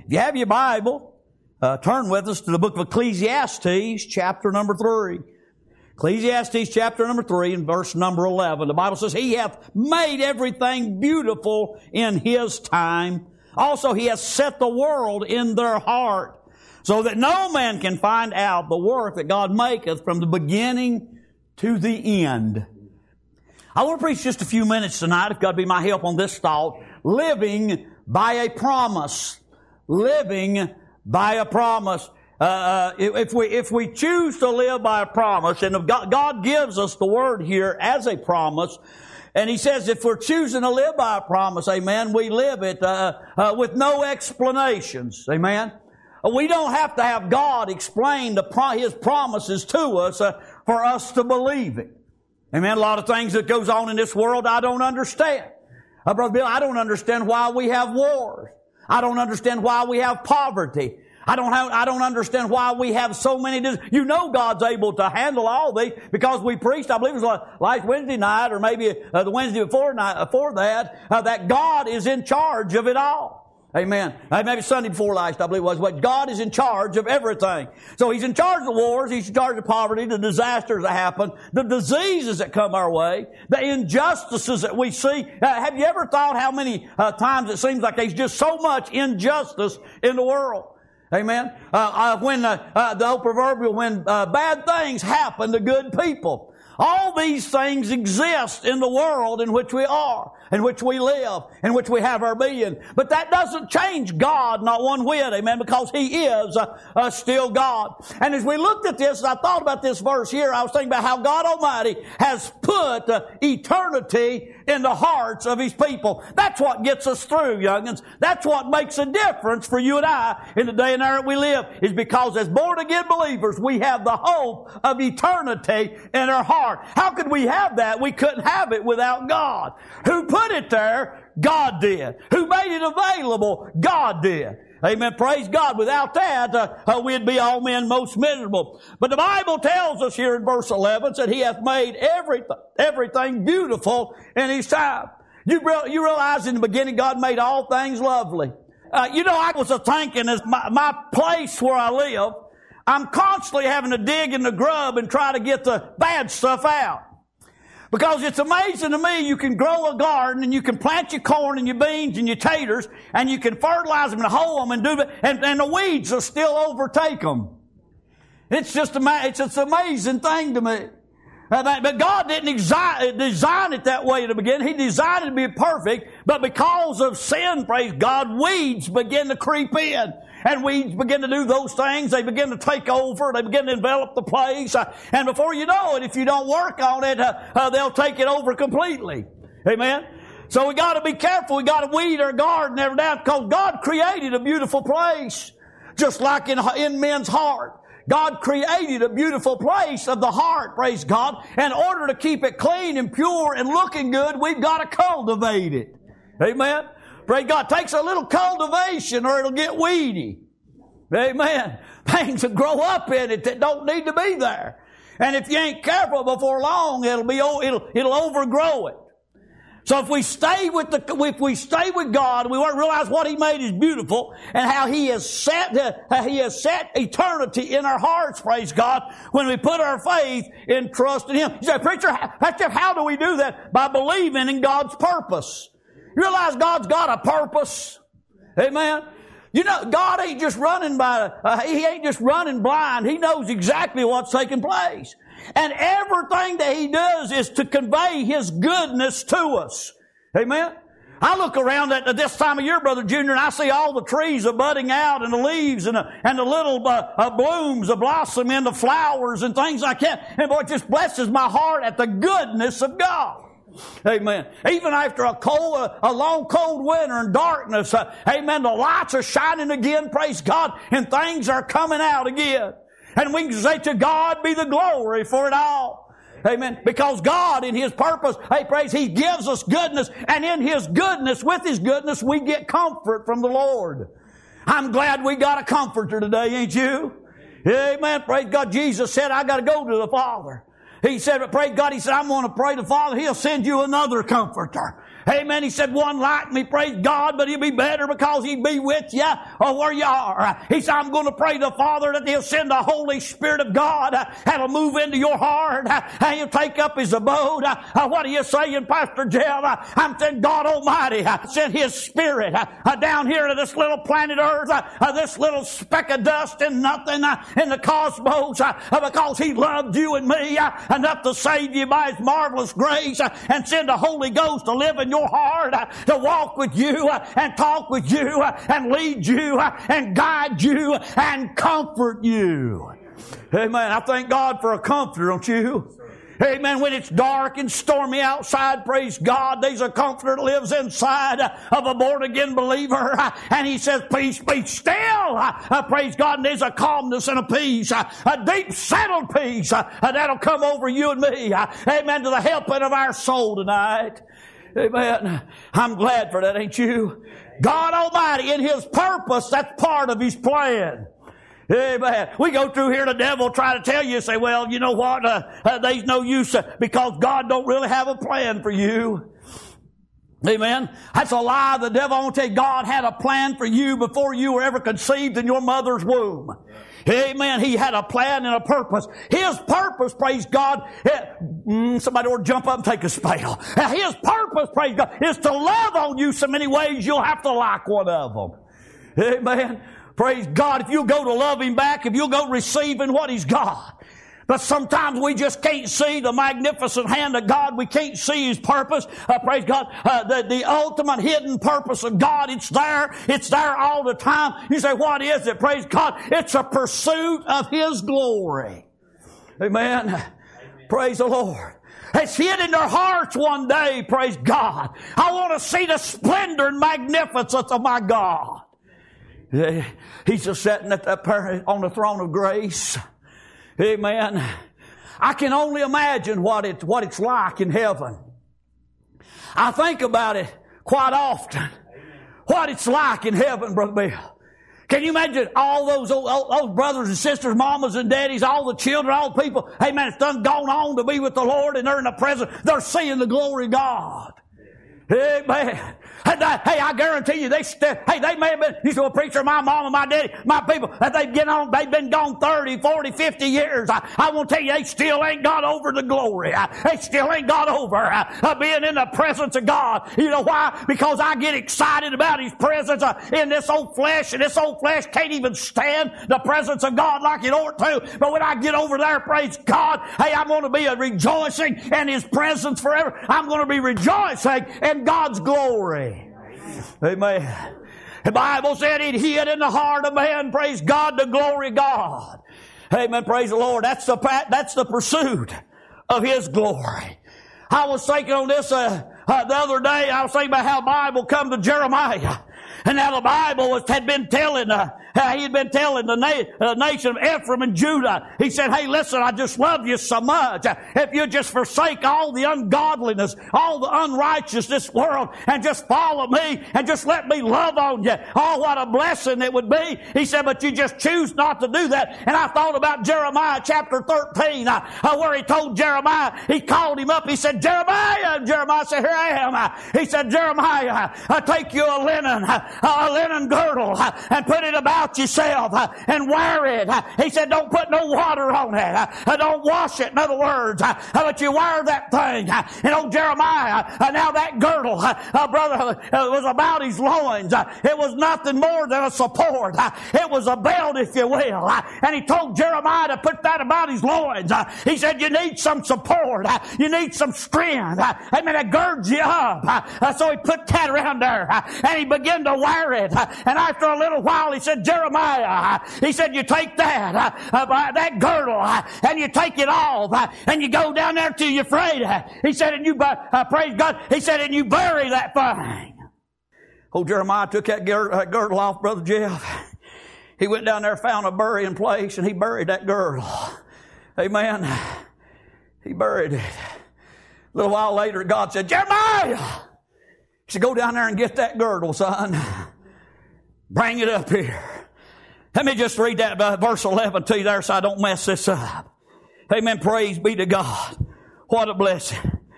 If you have your Bible, turn with us to the book of Ecclesiastes, chapter number 3. Ecclesiastes chapter number 3 and verse number 11. The Bible says, He hath made everything beautiful in His time. Also He hath set the world in their heart, so that no man can find out the work that God maketh from the beginning to the end. I want to preach just a few minutes tonight, if God be my help on this thought. Living by a promise. Living by a promise. If we choose to live by a promise, and if God gives us the word here as a promise, and He says if we're choosing to live by a promise, amen, we live it with no explanations, amen. We don't have to have God explain His promises to us for us to believe it. Amen. A lot of things that goes on in this world I don't understand. Brother Bill, I don't understand why we have wars. I don't understand why we have poverty. I don't understand why we have so many. You know God's able to handle all these, because we preached, I believe it was last Wednesday night, or maybe the Wednesday before that God is in charge of it all. Amen. Maybe Sunday before last, I believe it was. But God is in charge of everything. So He's in charge of the wars. He's in charge of poverty, the disasters that happen, the diseases that come our way, the injustices that we see. Have you ever thought how many times it seems like there's just so much injustice in the world? Amen. When the old proverbial, when bad things happen to good people. All these things exist in the world in which we are, in which we live, in which we have our being. But that doesn't change God not one whit, amen, because He is still God. And as we looked at this, I thought about this verse here, I was thinking about how God Almighty has put eternity in the hearts of His people. That's what gets us through, young'uns. That's what makes a difference for you and I in the day and hour that we live, is because as born-again believers, we have the hope of eternity in our heart. How could we have that? We couldn't have it without God. Who put it there? God did. Who made it available? God did. Amen. Praise God. Without that, we'd be all men most miserable. But the Bible tells us here in verse 11 that He hath made everything beautiful in His time. You realize in the beginning God made all things lovely. I was thinking, as my place where I live, I'm constantly having to dig in the grub and try to get the bad stuff out. Because it's amazing to me, you can grow a garden and you can plant your corn and your beans and your taters and you can fertilize them and hoe them and do that, and the weeds will still overtake them. It's just it's an amazing thing to me. But God didn't design it that way at the beginning. He designed it to be perfect, but because of sin, praise God, weeds begin to creep in. And weeds begin to do those things. They begin to take over. They begin to envelop the place. And before you know it, if you don't work on it, they'll take it over completely. Amen? So we got to be careful. We got to weed our garden every day, because God created a beautiful place, just like in men's heart. God created a beautiful place of the heart, praise God. In order to keep it clean and pure and looking good, we've got to cultivate it. Amen? Praise God. It takes a little cultivation or it'll get weedy. Amen. Things will grow up in it that don't need to be there. And if you ain't careful, before long, it'll overgrow it. So if we stay with God, we want to realize what He made is beautiful and how He has set eternity in our hearts, praise God, when we put our faith in trust in Him. You say, preacher, how do we do that? By believing in God's purpose. You realize God's got a purpose? Amen? You know, God ain't just running He ain't just running blind. He knows exactly what's taking place. And everything that He does is to convey His goodness to us. Amen? I look around at this time of year, Brother Junior, and I see all the trees are budding out and the leaves and the little blooms of blossom and the flowers and things like that. And boy, it just blesses my heart at the goodness of God. Amen. Even after a long cold winter and darkness, amen, the lights are shining again, praise God, and things are coming out again. And we can say, to God be the glory for it all. Amen. Because God in His purpose, praise, He gives us goodness, and in His goodness, with His goodness, we get comfort from the Lord. I'm glad we got a comforter today, ain't you? Amen. Praise God. Jesus said, I got to go to the Father. He said, praise God, He said, I'm going to pray to the Father. He'll send you another comforter. Amen. He said, one like me, praise God, but he'll be better because he'll be with you or where you are. He said, I'm going to pray to the Father that he'll send the Holy Spirit of God that'll move into your heart and he'll take up his abode. What are you saying, Pastor Jeff? I'm saying God Almighty sent his Spirit down here to this little planet Earth, this little speck of dust and nothing in the cosmos because he loved you and me enough to save you by his marvelous grace and send the Holy Ghost to live in your heart, to walk with you and talk with you and lead you and guide you and comfort you. Amen. I thank God for a comforter, don't you? Amen. When it's dark and stormy outside, praise God, there's a comforter that lives inside of a born-again believer. And he says, peace, be still. Praise God. And there's a calmness and a peace, a deep settled peace that'll come over you and me. Amen. To the helping of our soul tonight. Amen. I'm glad for that, ain't you? God Almighty, in his purpose, that's part of his plan. Amen. We go through here, the devil try to tell you, say, well, you know what, there's no use because God don't really have a plan for you. Amen. That's a lie. The devil won't tell you God had a plan for you before you were ever conceived in your mother's womb. Amen. He had a plan and a purpose. His purpose, praise God, somebody ought to jump up and take a spell. His purpose, praise God, is to love on you so many ways you'll have to like one of them. Amen. Praise God. If you'll go to love him back, if you'll go receiving what he's got. But sometimes we just can't see the magnificent hand of God. We can't see his purpose. Praise God. The ultimate hidden purpose of God, it's there. It's there all the time. You say, what is it? Praise God. It's a pursuit of his glory. Amen. Praise the Lord. It's hid in their hearts one day. Praise God. I want to see the splendor and magnificence of my God. He's just sitting at that on the throne of grace. Amen. I can only imagine what it's like in heaven. I think about it quite often. What it's like in heaven, Brother Bill. Can you imagine all those brothers and sisters, mamas and daddies, all the children, all the people, amen, it's done gone on to be with the Lord and they're in the presence. They're seeing the glory of God. Amen. Hey, I guarantee you, they may have been, you say, well, preacher, my mom and my daddy, my people, they've been gone 30, 40, 50 years. I want to tell you, they still ain't got over the glory. They still ain't got over being in the presence of God. You know why? Because I get excited about his presence in this old flesh, and this old flesh can't even stand the presence of God like it ought to. But when I get over there, praise God, hey, I'm going to be rejoicing in his presence forever. I'm going to be rejoicing in God's glory. Amen. The Bible said it hid in the heart of man, praise God, the glory of God. Amen. Praise the Lord. That's the pursuit of his glory. I was thinking on this the other day. I was thinking about how the Bible come to Jeremiah. And now the Bible had been telling the nation of Ephraim and Judah. He said, hey, listen, I just love you so much. If you just forsake all the ungodliness, all the unrighteousness this world, and just follow me, and just let me love on you. Oh, what a blessing it would be. He said, but you just choose not to do that. And I thought about Jeremiah chapter 13, where he told Jeremiah, he called him up, he said, Jeremiah. And Jeremiah said, here I am. He said, Jeremiah, take you a linen girdle and put it about yourself and wear it. He said, don't put no water on it. Don't wash it, in other words. But you wear that thing. And old Jeremiah, now that girdle, brother, was about his loins. It was nothing more than a support. It was a belt, if you will. And he told Jeremiah to put that about his loins. He said, you need some support. You need some strength. Amen. It girds you up. So he put that around there. And he began to wear it. And after a little while, he said, Jeremiah, he said, you take that girdle, and you take it off, and you go down there to Euphrates. He said, and you, praise God, he said, and you bury that thing. Old Jeremiah took that girdle off, Brother Jeff. He went down there, found a burying place, and he buried that girdle. Amen. He buried it. A little while later, God said, Jeremiah, he said, go down there and get that girdle, son. Bring it up here. Let me just read that verse 11 to you there so I don't mess this up. Amen. Praise be to God. What a blessing.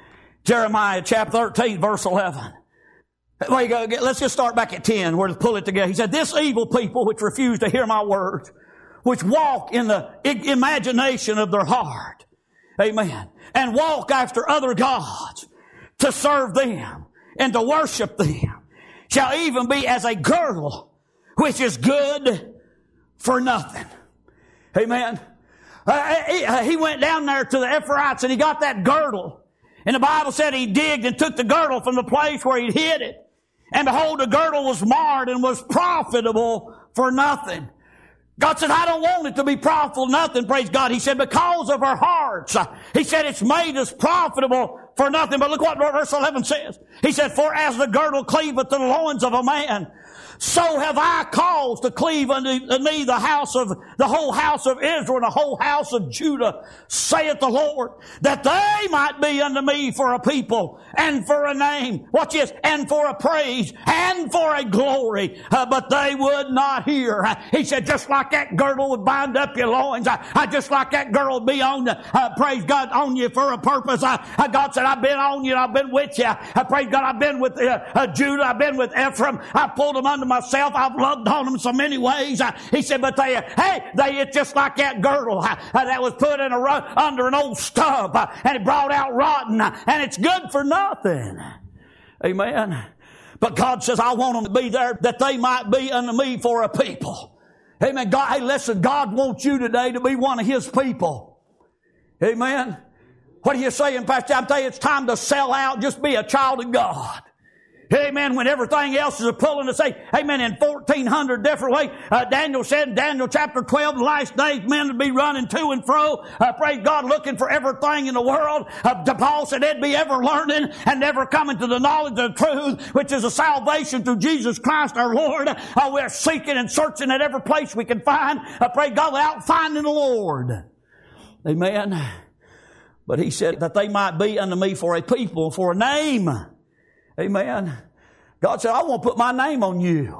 Jeremiah chapter 13, verse 11. There you go. Let's just start back at 10, where to pull it together. He said, this evil people which refuse to hear my words, which walk in the imagination of their heart. Amen. And walk after other gods to serve them and to worship them, shall even be as a girdle which is good for nothing. Amen. He went down there to the Ephraimites and he got that girdle. And the Bible said he digged and took the girdle from the place where he'd hid it. And behold, the girdle was marred and was profitable for nothing. God said, I don't want it to be profitable, nothing, praise God. He said, because of our hearts. He said, it's made us profitable for nothing. But look what verse 11 says. He said, for as the girdle cleaveth to the loins of a man, so have I caused to cleave unto me the whole house of Israel and the whole house of Judah, saith the Lord, that they might be unto me for a people and for a name. Watch this, and for a praise and for a glory. But they would not hear. He said, just like that girdle would bind up your loins, just like that girdle would be on praise God, on you for a purpose. God said, I've been on you, I've been with you. Praise God, I've been with Judah, I've been with Ephraim. I pulled them under myself. I've loved on them so many ways. He said, but it's just like that girdle that was put in under an old stub and it brought out rotten and it's good for nothing. Amen. But God says, I want them to be there that they might be unto me for a people. Amen. God, hey, listen, God wants you today to be one of His people. Amen. What are you saying, Pastor? I'm telling you, it's time to sell out. Just be a child of God. Amen. When everything else is pulling to say, amen, in 1,400 different ways. Daniel said in Daniel chapter 12, the last days men would be running to and fro, praise God, looking for everything in the world. Paul said they'd be ever learning and never coming to the knowledge of the truth, which is a salvation through Jesus Christ our Lord. We're seeking and searching at every place we can find, praise God, without finding the Lord. Amen. But he said that they might be unto me for a people, for a name. Amen. God said, I want to put my name on you.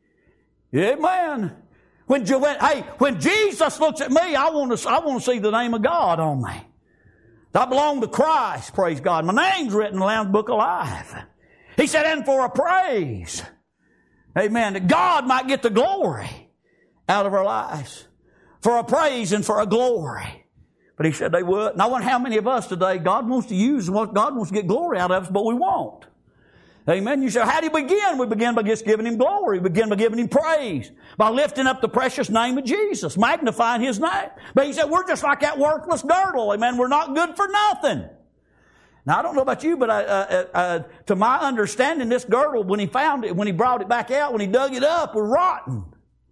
Amen. When Jesus looks at me, I want to see the name of God on me. I belong to Christ, praise God. My name's written in the Lamb's Book of Life. He said, and for a praise. Amen. That God might get the glory out of our lives. For a praise and for a glory. But he said they would. And I wonder how many of us today, God wants to use, God wants to get glory out of us, but we won't. Amen. You say, how do you begin? We begin by just giving Him glory. We begin by giving Him praise. By lifting up the precious name of Jesus. Magnifying His name. But he said, we're just like that worthless girdle. Amen. We're not good for nothing. Now, I don't know about you, but to my understanding, this girdle, when he found it, when he brought it back out, when he dug it up, was rotten.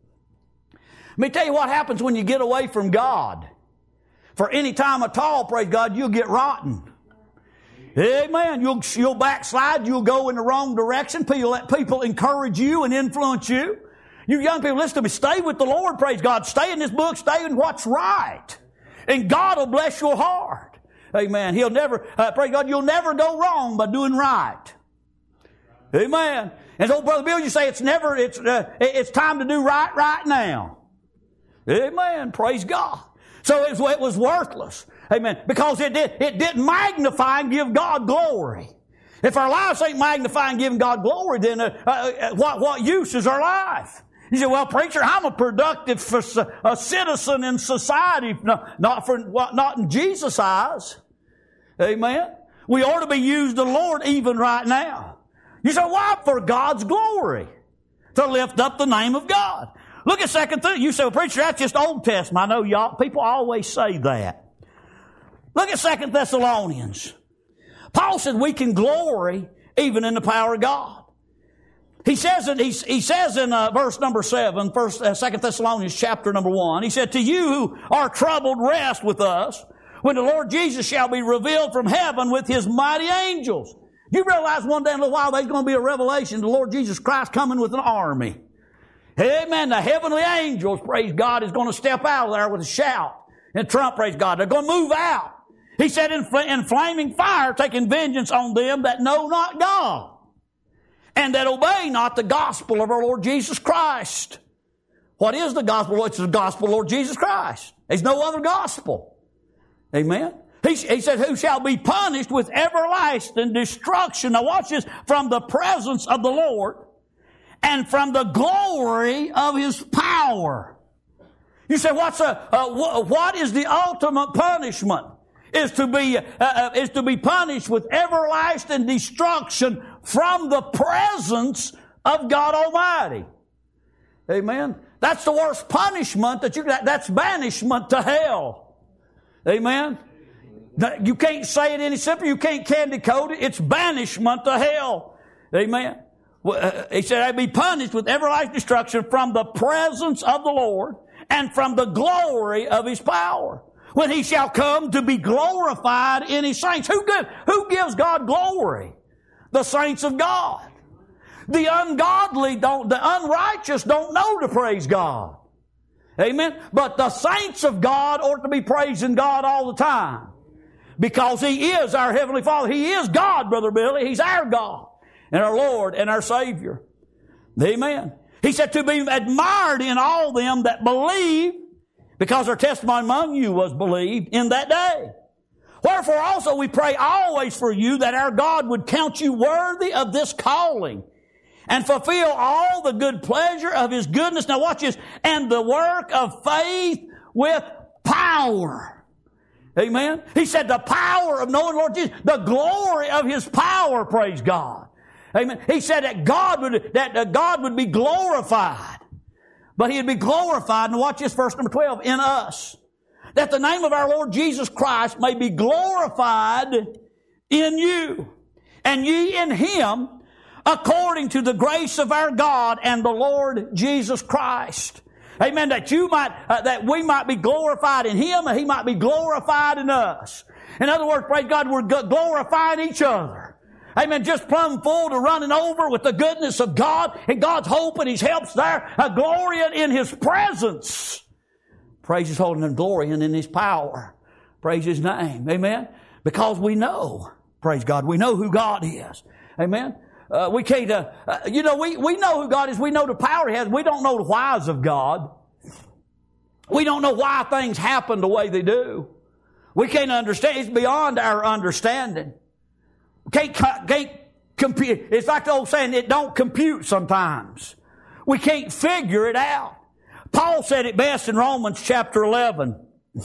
Let me tell you what happens when you get away from God. For any time at all, praise God, you'll get rotten. Amen. You'll backslide. You'll go in the wrong direction. Let people encourage you and influence you. You young people, listen to me. Stay with the Lord, praise God. Stay in this book. Stay in what's right. And God will bless your heart. Amen. He'll never, praise God, you'll never go wrong by doing right. Amen. And so, Brother Bill, you say it's time to do right now. Amen. Praise God. So it was worthless. Amen. Because it didn't magnify and give God glory. If our lives ain't magnifying and giving God glory, then what use is our life? You say, well, preacher, I'm a productive citizen in society, not in Jesus' eyes. Amen. We ought to be used of the Lord even right now. You say, why? For God's glory. To lift up the name of God. Look at 2 Thessalonians. You say, well, preacher, that's just Old Testament. I know people always say that. Look at 2 Thessalonians. Paul said we can glory even in the power of God. He says in verse number 7, 2 Thessalonians chapter number 1, he said, to you who are troubled, rest with us when the Lord Jesus shall be revealed from heaven with His mighty angels. You realize one day in a little while there's going to be a revelation of the Lord Jesus Christ coming with an army. Amen. The heavenly angels, praise God, is going to step out of there with a shout and trump, praise God. They're going to move out. He said in flaming fire, taking vengeance on them that know not God and that obey not the gospel of our Lord Jesus Christ. What is the gospel? It's the gospel of Lord Jesus Christ. There's no other gospel. Amen. He said, who shall be punished with everlasting destruction. Now watch this. From the presence of the Lord and from the glory of His power. You say, what is the ultimate punishment? Is to be punished with everlasting destruction from the presence of God Almighty. Amen. That's the worst punishment that that's banishment to hell. Amen. You can't say it any simpler. You can't candy coat it. It's banishment to hell. Amen. He said, I'd be punished with everlasting destruction from the presence of the Lord and from the glory of His power. When He shall come to be glorified in His saints. Who gives God glory? The saints of God. The ungodly the unrighteous don't know to praise God. Amen. But the saints of God ought to be praising God all the time. Because He is our Heavenly Father. He is God, Brother Billy. He's our God and our Lord and our Savior. Amen. He said to be admired in all them that believe, because our testimony among you was believed in that day. Wherefore also we pray always for you that our God would count you worthy of this calling and fulfill all the good pleasure of His goodness. Now watch this. And the work of faith with power. Amen. He said the power of knowing Lord Jesus, the glory of His power, praise God. Amen. He said that God would be glorified. But He'd be glorified, and watch this, verse number 12, in us. That the name of our Lord Jesus Christ may be glorified in you, and ye in Him, according to the grace of our God and the Lord Jesus Christ. Amen. That we might be glorified in Him and He might be glorified in us. In other words, praise God, we're glorifying each other. Amen. Just plumb full to running over with the goodness of God and God's hope and His help's there. Glorying in His presence. Praise His holy name, glory and in His power. Praise His name. Amen. Because we know, praise God, we know who God is. Amen. We can't, we know who God is. We know the power He has. We don't know the whys of God. We don't know why things happen the way they do. We can't understand. It's beyond our understanding. Can't compute. It's like the old saying, it don't compute sometimes. We can't figure it out. Paul said it best in Romans chapter 11.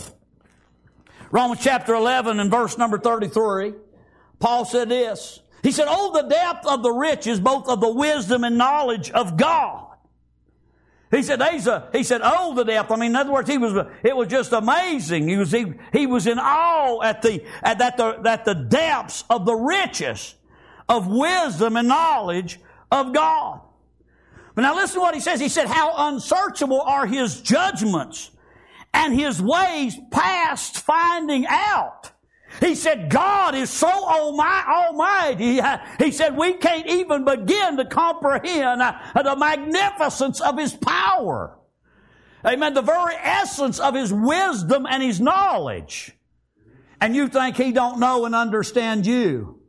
Romans chapter 11 and verse number 33. Paul said this. He said, oh, the depth of the riches, both of the wisdom and knowledge of God. He said, oh, the depth. I mean, in other words, it was just amazing. He was in awe at the depths of the riches of wisdom and knowledge of God. But now listen to what he says. He said, how unsearchable are His judgments and His ways past finding out. He said, God is so almighty. He said, we can't even begin to comprehend the magnificence of His power. Amen. The very essence of His wisdom and His knowledge. And you think He don't know and understand you.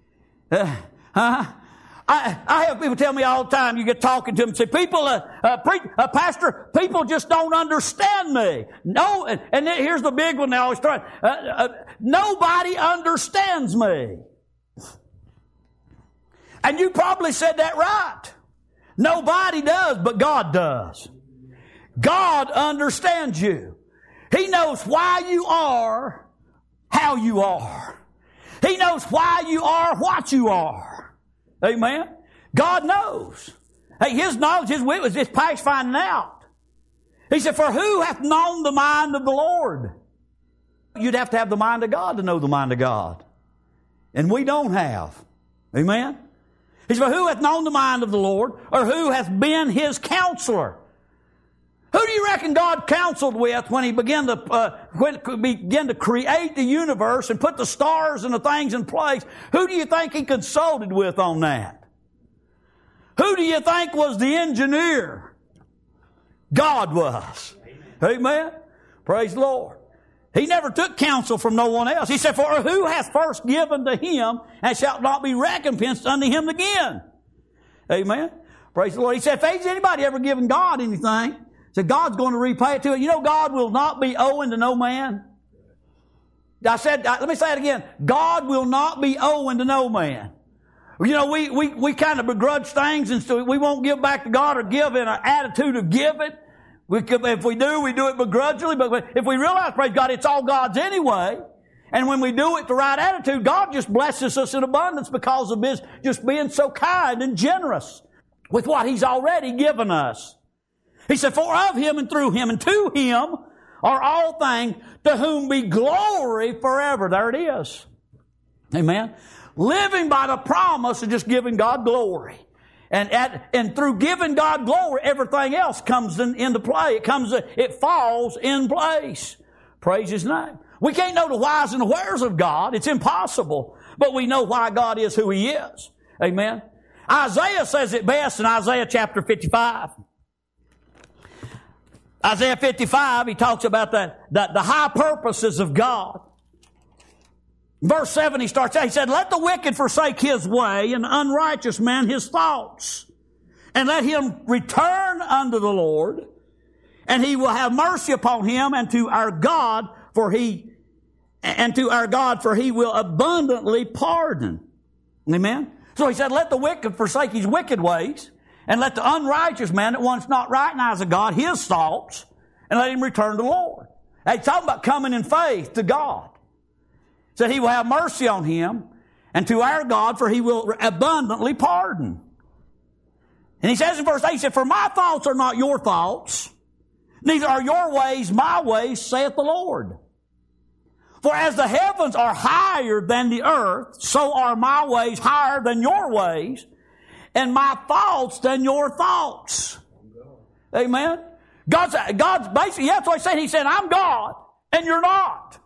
I have people tell me all the time, you get talking to them, say, Pastor, people just don't understand me. No, and here's the big one they always try. Nobody understands me. And you probably said that right. Nobody does, but God does. God understands you. He knows why you are how you are. He knows why you are what you are. Amen. God knows. Hey, His knowledge, His wit was just past finding out. He said, for who hath known the mind of the Lord? You'd have to have the mind of God to know the mind of God. And we don't have. Amen. He said, for who hath known the mind of the Lord? Or who hath been His counselor? Who do you reckon God counseled with when He began to create the universe and put the stars and the things in place? Who do you think He consulted with on that? Who do you think was the engineer? God was. Amen. Praise the Lord. He never took counsel from no one else. He said, for who hath first given to Him and shall not be recompensed unto Him again? Amen. Praise the Lord. He said, if ain't anybody ever given God anything, so God's going to repay it to it. You know God will not be owing to no man. Let me say it again. God will not be owing to no man. You know, we kind of begrudge things, and so we won't give back to God or give in an attitude of giving. If we do it begrudgingly. But if we realize, praise God, it's all God's anyway, and when we do it the right attitude, God just blesses us in abundance because of His just being so kind and generous with what He's already given us. He said, for of Him and through Him and to Him are all things, to whom be glory forever. There it is. Amen. Living by the promise of just giving God glory. And through giving God glory, everything else comes into play. It falls in place. Praise His name. We can't know the whys and the wheres of God. It's impossible. But we know why God is who He is. Amen. Isaiah says it best in Isaiah chapter 55. Isaiah 55, he talks about the high purposes of God. Verse 7, he starts out, he said, let the wicked forsake his way, and the unrighteous man his thoughts. And let him return unto the Lord, and He will have mercy upon him, and to our God, for He will abundantly pardon. Amen? So he said, let the wicked forsake his wicked ways, and let the unrighteous man that wants not right in the eyes of God his thoughts, and let him return to the Lord. Now, he's talking about coming in faith to God. He said He will have mercy on him, and to our God, for He will abundantly pardon. And he says in verse 8, he said, for my thoughts are not your thoughts, neither are your ways my ways, saith the Lord. For as the heavens are higher than the earth, so are my ways higher than your ways, and my thoughts than your thoughts. Amen. God's basically, that's what He said. He said, I'm God, and you're not.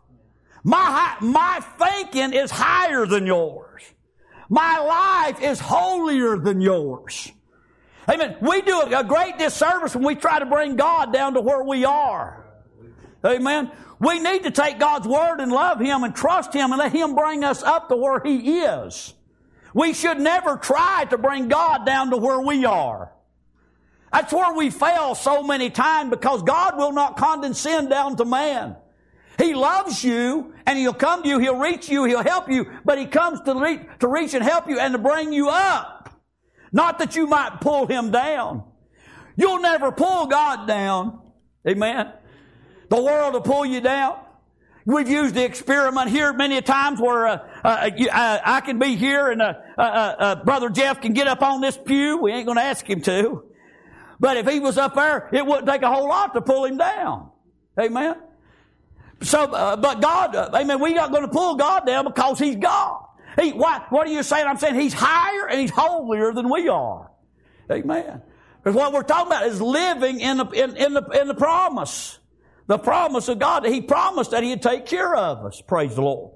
My thinking is higher than yours. My life is holier than yours. Amen. We do a great disservice when we try to bring God down to where we are. Amen. We need to take God's Word and love Him and trust Him and let Him bring us up to where He is. We should never try to bring God down to where we are. That's where we fail so many times, because God will not condescend down to man. He loves you, and He'll come to you, He'll reach you, He'll help you, but He comes to reach and help you and to bring you up. Not that you might pull Him down. You'll never pull God down. Amen. The world will pull you down. We've used the experiment here many times where I can be here and Brother Jeff can get up on this pew. We ain't going to ask him to. But if he was up there, it wouldn't take a whole lot to pull him down. Amen. So, but God, amen, we're not going to pull God down because He's God. What are you saying? I'm saying He's higher and He's holier than we are. Amen. Because what we're talking about is living in the promise. The promise of God. He promised that He'd take care of us. Praise the Lord.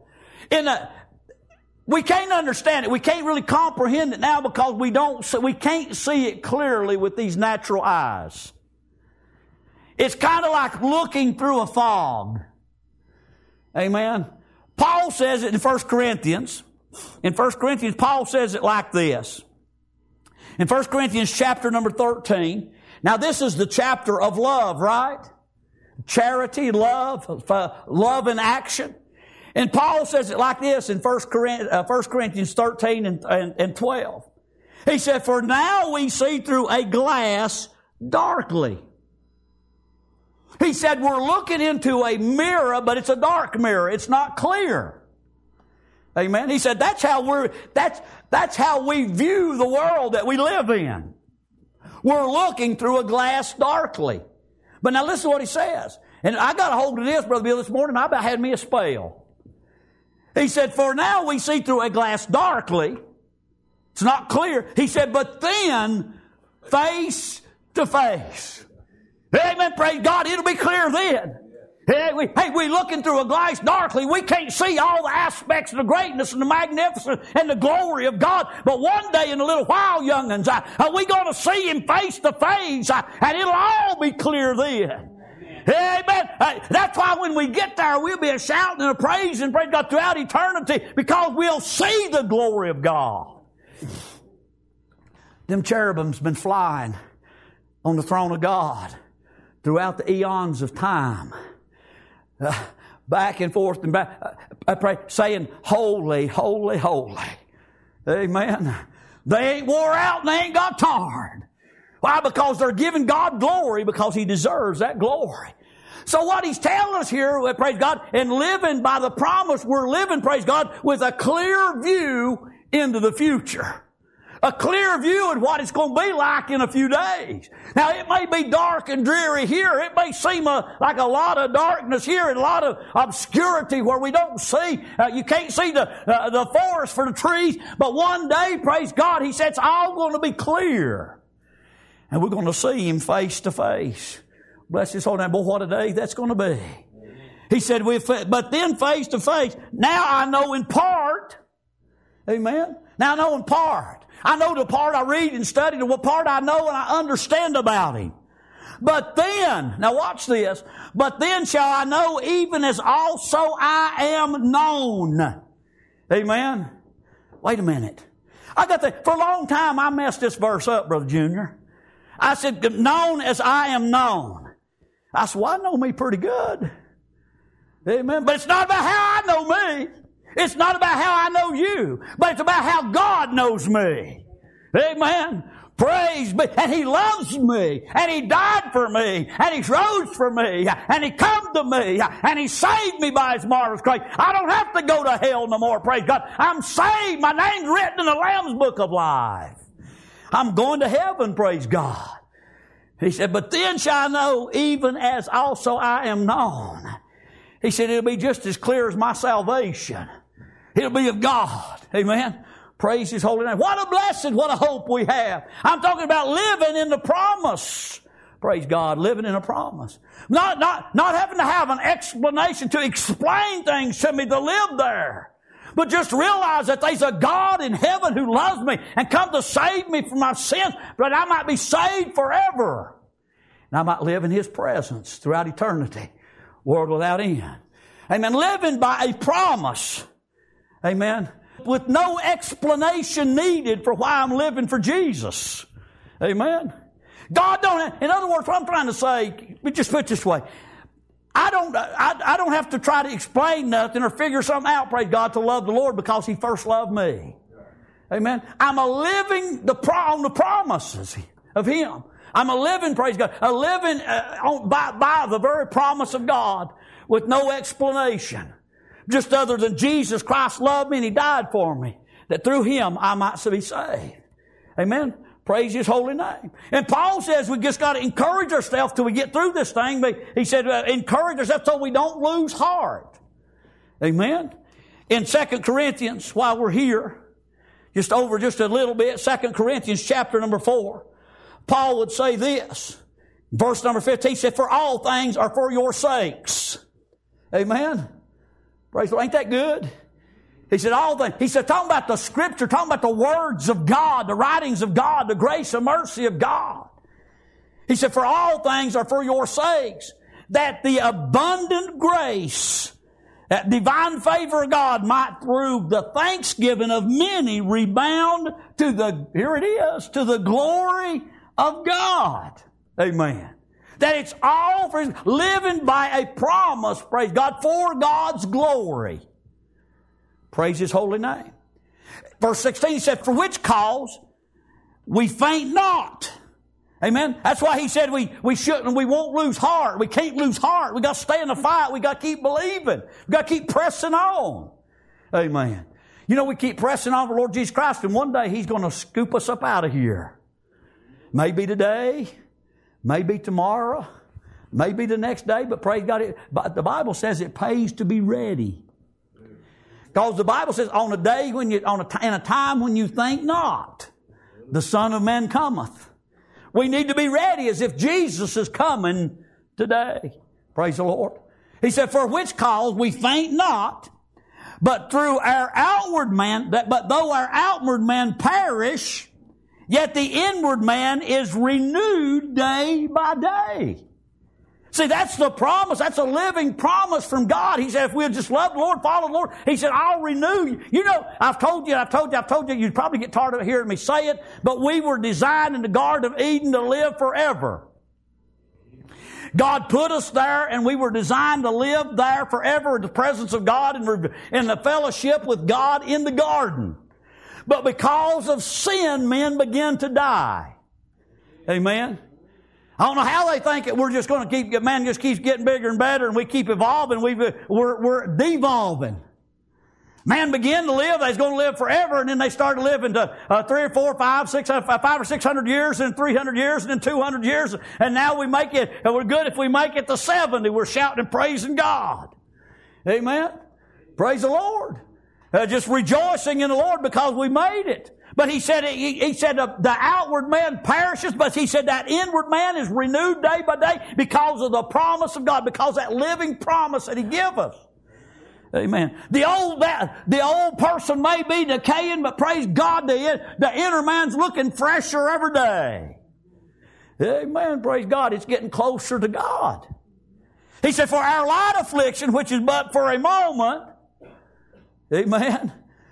We can't understand it. We can't really comprehend it now because we can't see it clearly with these natural eyes. It's kind of like looking through a fog. Amen. Paul says it in 1 Corinthians. In 1 Corinthians, Paul says it like this. In 1 Corinthians chapter number 13. Now this is the chapter of love, right? Charity, love in action. And Paul says it like this in 1 Corinthians 13 and 12. He said, for now we see through a glass darkly. He said, we're looking into a mirror, but it's a dark mirror. It's not clear. Amen. He said, that's how we view the world that we live in. We're looking through a glass darkly. But now listen to what he says. And I got a hold of this, Brother Bill, this morning. I about had me a spell. He said, for now we see through a glass darkly. It's not clear. He said, but then face to face. Amen. Praise God. It'll be clear then. Hey, we're looking through a glass darkly. We can't see all the aspects of the greatness and the magnificence and the glory of God. But one day in a little while, young'uns, we're going to see Him face to face, and it'll all be clear then. Amen. That's why when we get there, we'll be a shouting and a praise and praise God throughout eternity, because we'll see the glory of God. Them cherubim's been flying on the throne of God throughout the eons of time. back and forth and back. I pray, saying, holy, holy, holy. Amen. They ain't wore out and they ain't got tired. Why? Because they're giving God glory because He deserves that glory. So what He's telling us here, praise God, and living by the promise, we're living, praise God, with a clear view into the future. A clear view of what it's going to be like in a few days. Now, it may be dark and dreary here. It may seem like a lot of darkness here and a lot of obscurity where we don't see. You can't see the forest for the trees. But one day, praise God, He said it's all going to be clear. And we're going to see Him face to face. Bless His holy name. Boy, what a day that's going to be. He said, but then face to face. Now I know in part. Amen. Now I know in part. I know the part I read and study, the part I know and I understand about Him. But then, now watch this, but then shall I know even as also I am known. Amen. Wait a minute. For a long time I messed this verse up, Brother Junior. I said, known as I am known. I said, well, I know me pretty good. Amen. But it's not about how I know me. It's not about how I know you. But it's about how God knows me. Amen. Praise be. And He loves me. And He died for me. And He rose for me. And He come to me. And He saved me by His marvelous grace. I don't have to go to hell no more. Praise God. I'm saved. My name's written in the Lamb's Book of Life. I'm going to heaven. Praise God. He said, but then shall I know even as also I am known. He said, it'll be just as clear as my salvation. It'll be of God. Amen. Praise His holy name. What a blessing, what a hope we have. I'm talking about living in the promise. Praise God, living in a promise. Not having to have an explanation to explain things to me to live there. But just realize that there's a God in heaven who loves me and come to save me from my sins, but I might be saved forever. And I might live in His presence throughout eternity, world without end. Amen. Living by a promise. Amen. With no explanation needed for why I'm living for Jesus. Amen. God don't, in other words, what I'm trying to say, just put it this way. I don't have to try to explain nothing or figure something out, praise God, to love the Lord because He first loved me. Amen. I'm a living on the promises of Him. I'm a living, praise God, a living by the very promise of God with no explanation. Just other than Jesus Christ loved me and He died for me, that through Him I might be saved. Amen. Praise His holy name. And Paul says we just got to encourage ourselves till we get through this thing. He said encourage ourselves so we don't lose heart. Amen. In 2 Corinthians, while we're here, just a little bit, 2 Corinthians chapter number 4, Paul would say this. Verse number 15, he said, for all things are for your sakes. Amen. Praise the Lord. Ain't that good? He said, all things. He said, talking about the Scripture, talking about the words of God, the writings of God, the grace and mercy of God. He said, for all things are for your sakes, that the abundant grace, that divine favor of God might through the thanksgiving of many rebound to to the glory of God. Amen. That it's all for living by a promise, praise God, for God's glory. Praise His holy name. Verse 16, he said, for which cause we faint not. Amen. That's why he said we won't lose heart. We can't lose heart. We got to stay in the fight. We got to keep believing. We got to keep pressing on. Amen. You know, we keep pressing on the Lord Jesus Christ, and one day He's going to scoop us up out of here. Maybe today. Maybe tomorrow, maybe the next day, but praise God, but the Bible says it pays to be ready. Because the Bible says, in a time when you think not, the Son of Man cometh. We need to be ready as if Jesus is coming today. Praise the Lord. He said, for which cause we faint not, but through our outward man, but though our outward man perish, yet the inward man is renewed day by day. See, that's the promise. That's a living promise from God. He said, if we'll just love the Lord, follow the Lord, He said, I'll renew you. You know, I've told you, you'd probably get tired of hearing me say it, but we were designed in the Garden of Eden to live forever. God put us there, and we were designed to live there forever in the presence of God and in the fellowship with God in the garden. But because of sin, men began to die. Amen? I don't know how they think that we're just going to keep, man just keeps getting bigger and better and we keep evolving. We're devolving. Man began to live, they was going to live forever, and then they started living to 3 or 4, 5 or 600 years, and 300 years, and then 200 years, and now we make it, and we're good if we make it to 70. We're shouting and praising God. Amen? Praise the Lord. Just rejoicing in the Lord because we made it. But he said the outward man perishes, but he said that inward man is renewed day by day because of the promise of God, because of that living promise that He gave us. Amen. The old person may be decaying, but praise God, the inner man's looking fresher every day. Amen. Praise God. It's getting closer to God. He said, for our light affliction, which is but for a moment, amen,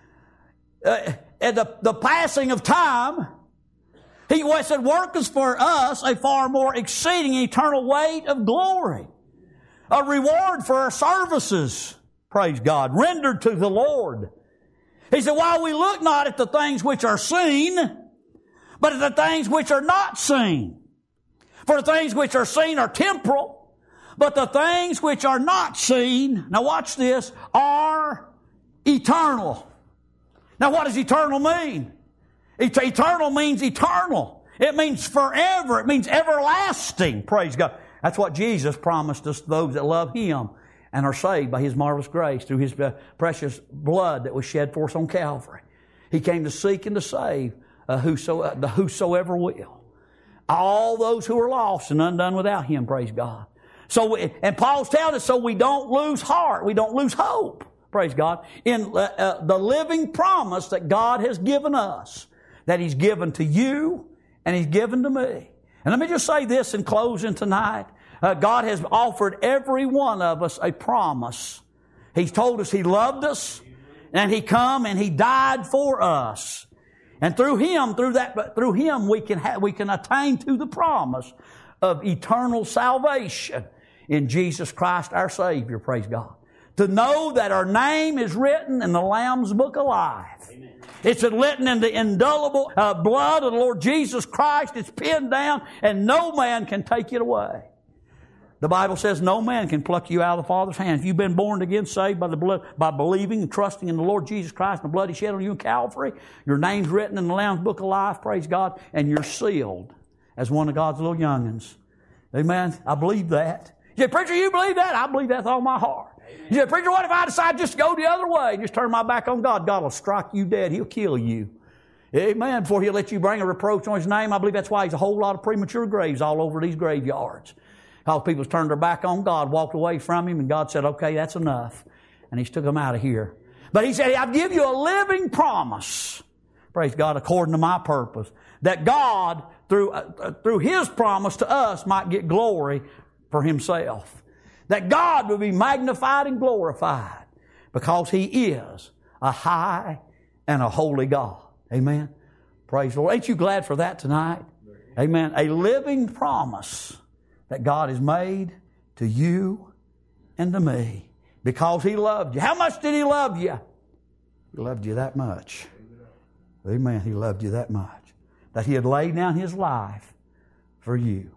at the passing of time, He said, worketh for us a far more exceeding eternal weight of glory, a reward for our services. Praise God. Rendered to the Lord. He said, while we look not at the things which are seen, but at the things which are not seen. For the things which are seen are temporal, but the things which are not seen, now watch this, are eternal. Now what does eternal mean? Eternal means eternal. It means forever. It means everlasting. Praise God. That's what Jesus promised us, those that love Him and are saved by His marvelous grace through His precious blood that was shed for us on Calvary. He came to seek and to save whosoever will. All those who are lost and undone without Him, praise God. And Paul's telling us so we don't lose heart, we don't lose hope, praise God, in the living promise that God has given us, that He's given to you and He's given to me. And let me just say this in closing tonight. God has offered every one of us a promise. He's told us He loved us, and He come and He died for us. And through Him, we can attain to the promise of eternal salvation in Jesus Christ our Savior, praise God. To know that our name is written in the Lamb's Book of Life. Amen. It's written in the indelible blood of the Lord Jesus Christ. It's pinned down, and no man can take it away. The Bible says no man can pluck you out of the Father's hand. If you've been born again, saved by the blood, by believing and trusting in the Lord Jesus Christ and the blood He shed on you in Calvary, your name's written in the Lamb's Book of Life, praise God, and you're sealed as one of God's little young'uns. Amen? I believe that. You say, preacher, you believe that? I believe that with all my heart. You say, preacher, what if I decide just to go the other way and just turn my back on God? God will strike you dead. He'll kill you. Amen. Before He'll let you bring a reproach on His name. I believe that's why He's a whole lot of premature graves all over these graveyards. How people turned their back on God, walked away from Him, and God said, okay, that's enough. And He's took them out of here. But He said, I give you a living promise, praise God, according to my purpose, that God, through His promise to us, might get glory for Himself. That God will be magnified and glorified because He is a high and a holy God. Amen. Praise the Lord. Ain't you glad for that tonight? Amen. A living promise that God has made to you and to me because He loved you. How much did He love you? He loved you that much. Amen. He loved you that much. That He had laid down His life for you.